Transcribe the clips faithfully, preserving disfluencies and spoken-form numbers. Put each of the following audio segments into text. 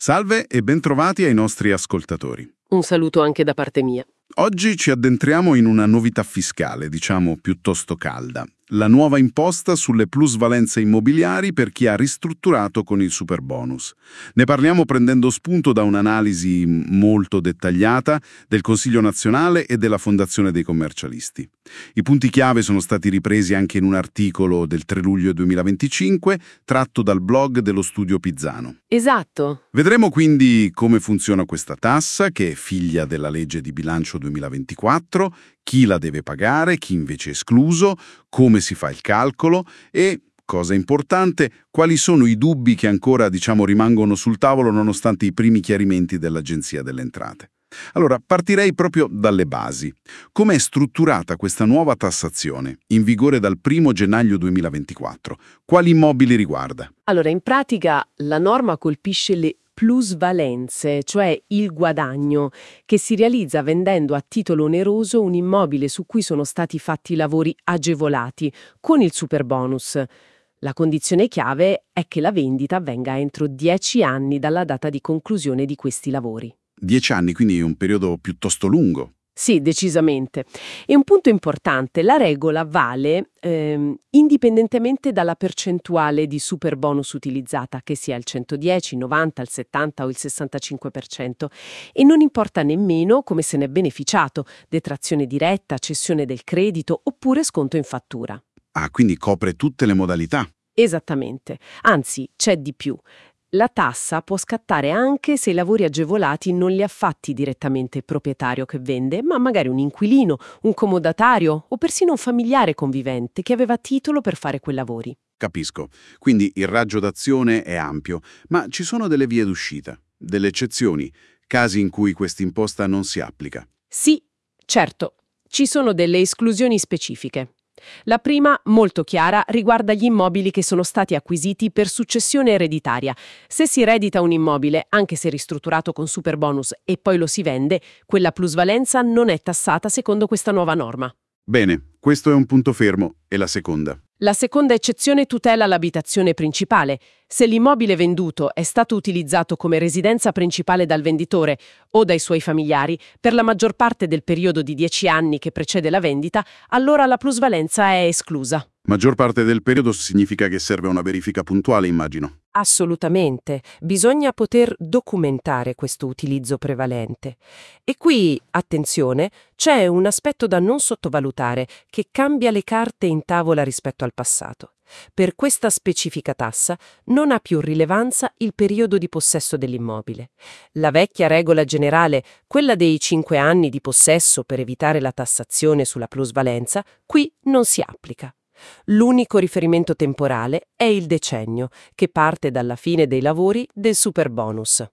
Salve e bentrovati ai nostri ascoltatori. Un saluto anche da parte mia. Oggi ci addentriamo in una novità fiscale, diciamo piuttosto calda. La nuova imposta sulle plusvalenze immobiliari per chi ha ristrutturato con il superbonus. Ne parliamo prendendo spunto da un'analisi molto dettagliata del Consiglio nazionale e della Fondazione dei commercialisti. I punti chiave sono stati ripresi anche in un articolo del tre luglio duemilaventicinque tratto dal blog dello Studio Pizzano. Esatto. Vedremo quindi come funziona questa tassa, che è figlia della legge di bilancio duemilaventiquattro, chi la deve pagare, chi invece è escluso, come si fa il calcolo e, cosa importante, quali sono i dubbi che ancora, diciamo, rimangono sul tavolo nonostante i primi chiarimenti dell'Agenzia delle Entrate. Allora, partirei proprio dalle basi. Com'è strutturata questa nuova tassazione, in vigore dal primo gennaio duemilaventiquattro? Quali immobili riguarda? Allora, in pratica la norma colpisce le plusvalenze, cioè il guadagno che si realizza vendendo a titolo oneroso un immobile su cui sono stati fatti lavori agevolati con il superbonus. La condizione chiave è che la vendita avvenga entro dieci anni dalla data di conclusione di questi lavori. Dieci anni, quindi un periodo piuttosto lungo. Sì, decisamente. E un punto importante, la regola vale ehm, indipendentemente dalla percentuale di superbonus utilizzata, che sia il centodieci, il novanta, il settanta o il sessantacinque per cento, e non importa nemmeno come se ne è beneficiato, detrazione diretta, cessione del credito oppure sconto in fattura. Ah, quindi copre tutte le modalità. Esattamente. Anzi, c'è di più. La tassa può scattare anche se i lavori agevolati non li ha fatti direttamente il proprietario che vende, ma magari un inquilino, un comodatario o persino un familiare convivente che aveva titolo per fare quei lavori. Capisco. Quindi il raggio d'azione è ampio, ma ci sono delle vie d'uscita, delle eccezioni, casi in cui quest'imposta non si applica. Sì, certo, ci sono delle esclusioni specifiche. La prima, molto chiara, riguarda gli immobili che sono stati acquisiti per successione ereditaria. Se si eredita un immobile, anche se ristrutturato con superbonus, e poi lo si vende, quella plusvalenza non è tassata secondo questa nuova norma. Bene, questo è un punto fermo. E la seconda? La seconda eccezione tutela l'abitazione principale. Se l'immobile venduto è stato utilizzato come residenza principale dal venditore o dai suoi familiari per la maggior parte del periodo di dieci anni che precede la vendita, allora la plusvalenza è esclusa. Maggior parte del periodo significa che serve una verifica puntuale, immagino. Assolutamente, bisogna poter documentare questo utilizzo prevalente. E qui, attenzione, c'è un aspetto da non sottovalutare che cambia le carte in tavola rispetto al passato. Per questa specifica tassa non ha più rilevanza il periodo di possesso dell'immobile. La vecchia regola generale, quella dei cinque anni di possesso per evitare la tassazione sulla plusvalenza, qui non si applica. L'unico riferimento temporale è il decennio, che parte dalla fine dei lavori del superbonus.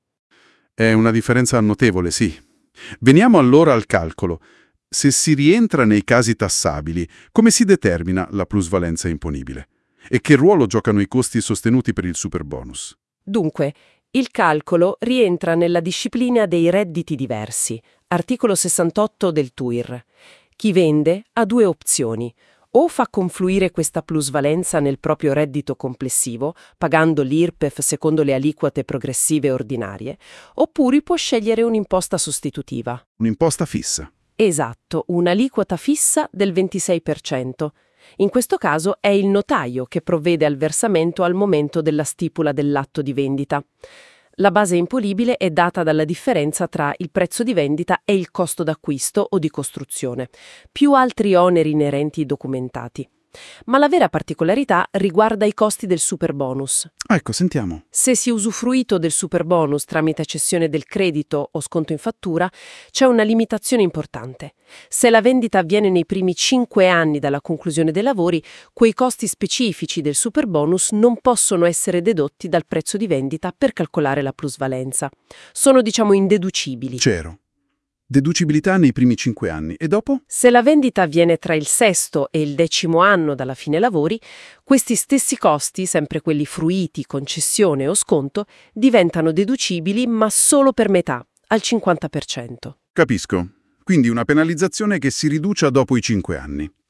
È una differenza notevole, sì. Veniamo allora al calcolo. Se si rientra nei casi tassabili, come si determina la plusvalenza imponibile? E che ruolo giocano i costi sostenuti per il superbonus? Dunque, il calcolo rientra nella disciplina dei redditi diversi, articolo sessantotto del T U I R. Chi vende ha due opzioni. O fa confluire questa plusvalenza nel proprio reddito complessivo, pagando l'I R P E F secondo le aliquote progressive ordinarie, oppure può scegliere un'imposta sostitutiva. Un'imposta fissa. Esatto, un'aliquota fissa del ventisei per cento. In questo caso è il notaio che provvede al versamento al momento della stipula dell'atto di vendita. La base imponibile è data dalla differenza tra il prezzo di vendita e il costo d'acquisto o di costruzione, più altri oneri inerenti documentati. Ma la vera particolarità riguarda i costi del superbonus. Ecco, sentiamo. Se si è usufruito del superbonus tramite cessione del credito o sconto in fattura, c'è una limitazione importante. Se la vendita avviene nei primi cinque anni dalla conclusione dei lavori, quei costi specifici del superbonus non possono essere dedotti dal prezzo di vendita per calcolare la plusvalenza. Sono, diciamo, indeducibili. C'ero. Deducibilità nei primi cinque anni. E dopo? Se la vendita avviene tra il sesto e il decimo anno dalla fine lavori, questi stessi costi, sempre quelli fruiti, concessione o sconto, diventano deducibili ma solo per metà, al cinquanta per cento. Capisco. Quindi una penalizzazione che si riduce dopo i cinque anni.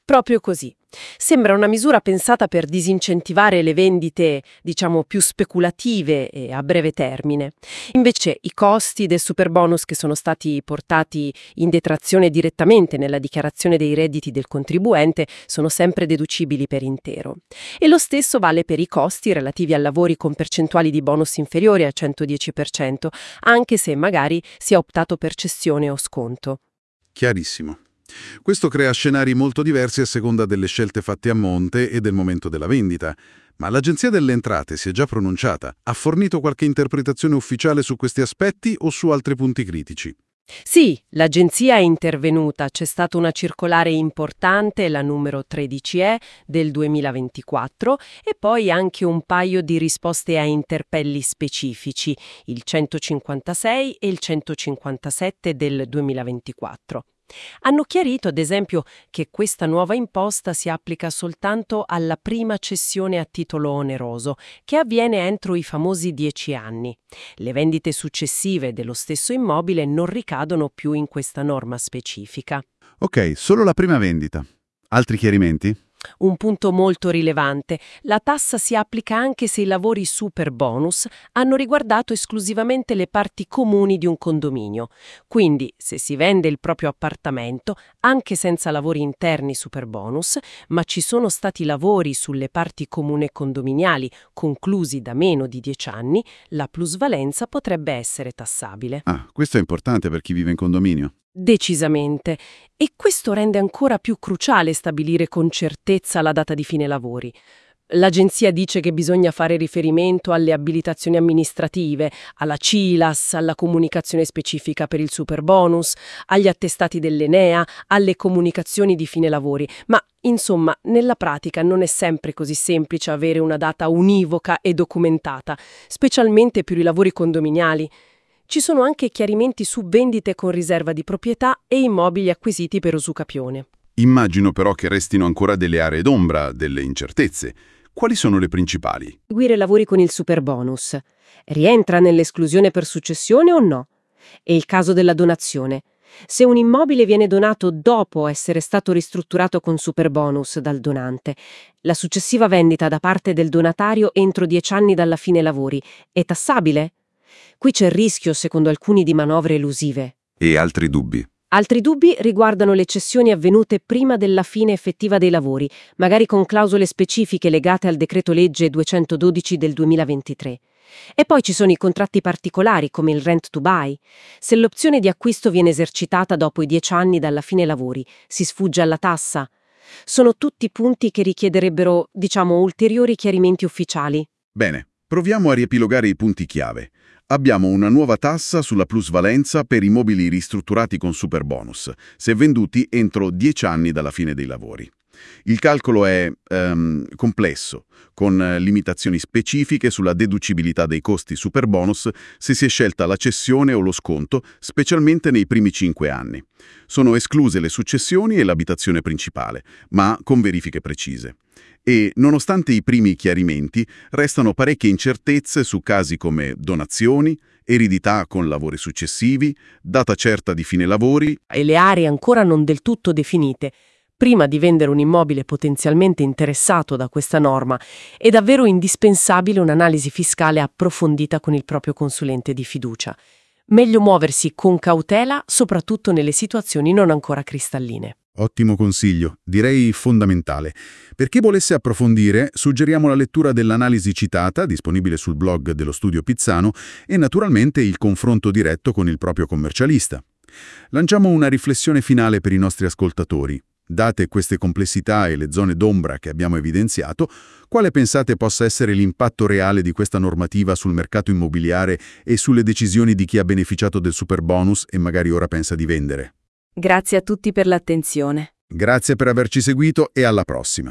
Proprio così. Sembra una misura pensata per disincentivare le vendite, diciamo, più speculative e a breve termine. Invece i costi del superbonus che sono stati portati in detrazione direttamente nella dichiarazione dei redditi del contribuente sono sempre deducibili per intero. E lo stesso vale per i costi relativi a lavori con percentuali di bonus inferiori al centodieci per cento, anche se magari si è optato per cessione o sconto. Chiarissimo. Questo crea scenari molto diversi a seconda delle scelte fatte a monte e del momento della vendita. Ma l'Agenzia delle Entrate si è già pronunciata. Ha fornito qualche interpretazione ufficiale su questi aspetti o su altri punti critici? Sì, l'agenzia è intervenuta, c'è stata una circolare importante, la numero tredici E del duemilaventiquattro, e poi anche un paio di risposte a interpelli specifici, il centocinquantasei e il centocinquantasette del duemilaventiquattro. Hanno chiarito, ad esempio, che questa nuova imposta si applica soltanto alla prima cessione a titolo oneroso, che avviene entro i famosi dieci anni. Le vendite successive dello stesso immobile non ricadono più in questa norma specifica. Ok, solo la prima vendita. Altri chiarimenti? Un punto molto rilevante: la tassa si applica anche se i lavori super bonus hanno riguardato esclusivamente le parti comuni di un condominio. Quindi, se si vende il proprio appartamento, anche senza lavori interni super bonus, ma ci sono stati lavori sulle parti comuni condominiali conclusi da meno di dieci anni, la plusvalenza potrebbe essere tassabile. Ah, questo è importante per chi vive in condominio. Decisamente. E questo rende ancora più cruciale stabilire con certezza la data di fine lavori. L'agenzia dice che bisogna fare riferimento alle abilitazioni amministrative, alla C I L A S, alla comunicazione specifica per il superbonus, agli attestati dell'Enea, alle comunicazioni di fine lavori, ma insomma, nella pratica non è sempre così semplice avere una data univoca e documentata, specialmente per i lavori condominiali. Ci sono anche chiarimenti su vendite con riserva di proprietà e immobili acquisiti per usucapione. Immagino però che restino ancora delle aree d'ombra, delle incertezze. Quali sono le principali? Seguire lavori con il superbonus. Rientra nell'esclusione per successione o no? E il caso della donazione. Se un immobile viene donato dopo essere stato ristrutturato con superbonus dal donante, la successiva vendita da parte del donatario entro dieci anni dalla fine lavori è tassabile? Qui c'è il rischio, secondo alcuni, di manovre elusive. E altri dubbi? Altri dubbi riguardano le cessioni avvenute prima della fine effettiva dei lavori, magari con clausole specifiche legate al decreto legge duecentododici del duemilaventitré. E poi ci sono i contratti particolari, come il rent to buy. Se l'opzione di acquisto viene esercitata dopo i dieci anni dalla fine lavori, si sfugge alla tassa. Sono tutti punti che richiederebbero, diciamo, ulteriori chiarimenti ufficiali. Bene, proviamo a riepilogare i punti chiave. Abbiamo una nuova tassa sulla plusvalenza per immobili ristrutturati con superbonus, se venduti entro dieci anni dalla fine dei lavori. Il calcolo è um, complesso, con limitazioni specifiche sulla deducibilità dei costi superbonus se si è scelta la cessione o lo sconto, specialmente nei primi cinque anni. Sono escluse le successioni e l'abitazione principale, ma con verifiche precise. E, nonostante i primi chiarimenti, restano parecchie incertezze su casi come donazioni, eredità con lavori successivi, data certa di fine lavori e le aree ancora non del tutto definite. Prima di vendere un immobile potenzialmente interessato da questa norma, è davvero indispensabile un'analisi fiscale approfondita con il proprio consulente di fiducia. Meglio muoversi con cautela, soprattutto nelle situazioni non ancora cristalline. Ottimo consiglio, direi fondamentale. Per chi volesse approfondire, suggeriamo la lettura dell'analisi citata, disponibile sul blog dello Studio Pizzano, e naturalmente il confronto diretto con il proprio commercialista. Lanciamo una riflessione finale per i nostri ascoltatori. Date queste complessità e le zone d'ombra che abbiamo evidenziato, quale pensate possa essere l'impatto reale di questa normativa sul mercato immobiliare e sulle decisioni di chi ha beneficiato del superbonus e magari ora pensa di vendere? Grazie a tutti per l'attenzione. Grazie per averci seguito e alla prossima.